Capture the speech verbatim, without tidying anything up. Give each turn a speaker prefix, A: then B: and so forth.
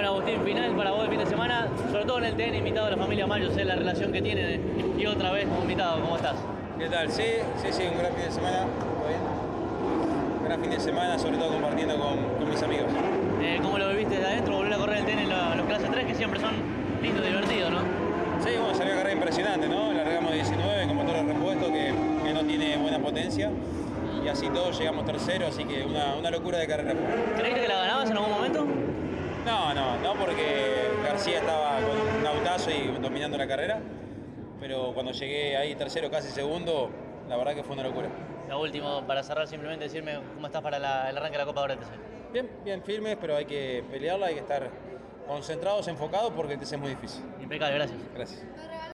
A: Bueno, Agustín, final para vos el fin de semana, sobre todo en el T N, invitado a la familia Mayo, sé la relación que tienen y otra vez como invitado, ¿cómo estás?
B: ¿Qué tal? Sí, sí, sí, un gran fin de semana, ¿todo bien? Un gran fin de semana, sobre todo compartiendo con, con mis amigos.
A: Eh, ¿Cómo lo viviste desde adentro? Volver a correr el T N en los, los clases tres, que siempre son lindos y divertidos, ¿no?
B: Sí, bueno, salió una carrera impresionante, ¿no? Largamos diecinueve con motor de repuesto que, que no tiene buena potencia. Y así todos llegamos tercero, así que una, una locura de carrera.
A: ¿Creíste que la ganabas en algún momento?
B: No, no, no porque García estaba con un autazo y dominando la carrera. Pero cuando llegué ahí tercero, casi segundo, la verdad que fue una locura.
A: Lo último, para cerrar, simplemente decirme cómo estás para la, el arranque de la Copa de T C.
B: Bien, bien firmes, pero hay que pelearla, hay que estar concentrados, enfocados, porque el T C es muy difícil.
A: Impecable, gracias.
B: Gracias.